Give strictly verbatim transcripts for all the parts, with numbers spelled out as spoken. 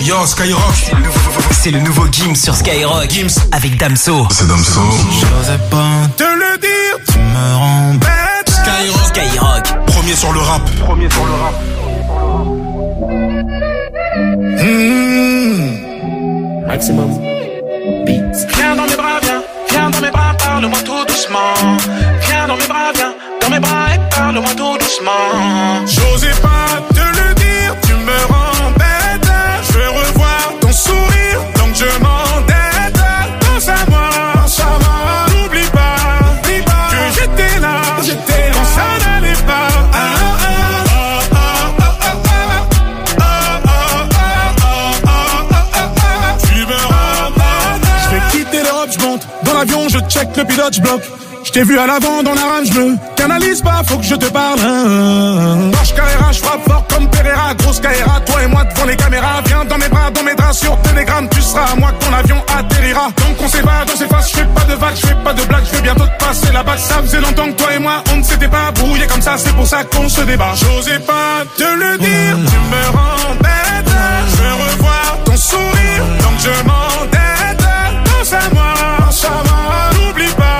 Yo, Skyrock. C'est le nouveau, c'est le nouveau Gims sur Skyrock. Gims avec Damso. C'est Damso. J'osais pas te le dire, tu me rends bête. Skyrock. Skyrock. Premier sur le rap. Premier sur le rap. Mmh. Maximum Beats. Viens dans mes bras, viens, viens dans mes bras, parle-moi tout doucement. Viens dans mes bras, viens, dans mes bras et parle-moi tout doucement. J'osais pas te le dire, tu me rends bête. Je veux revoir ton sourire, donc je m'endette. Pense à moi, pense à moi. N'oublie pas, n'oublie pas que j'étais là, j'étais là quand ça n'allait pas. Ah, ah, ah, ah, ah, ah, ah, ah, ah, ah. Tu me rends bête. Je vais quitter l'Europe, je monte dans l'avion, je check le pilote, je bloque. Je t'ai vu à l'avant dans la rame, je me canalise pas, faut que je te parle. Marche Carrera, je frappe fort comme Pereira. Grosse Carrera, toi et moi devant les caméras. Viens dans mes bras, dans mes draps, sur Telegram. Tu seras à moi que ton avion atterrira. Donc on s'évade, on s'efface, je fais pas de vagues, je fais pas de blagues. Je vais bientôt te passer la bague. Ça faisait longtemps que toi et moi on ne s'était pas brouillé comme ça, c'est pour ça qu'on se débat. J'osais pas te le dire, tu me rends bête. Je veux revoir ton sourire, donc je m'endette. Pense à moi, pense à moi. N'oublie pas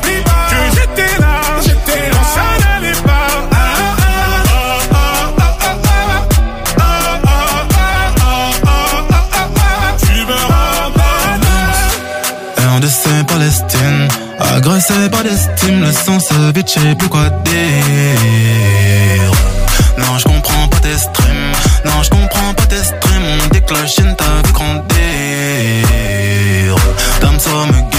c'est Palestine, agressé par l'estime, le sang se vide, je sais plus quoi dire. Non, je comprends pas tes streams, non, je comprends pas tes streams, on déclenche une t'as vu grandir. Damso me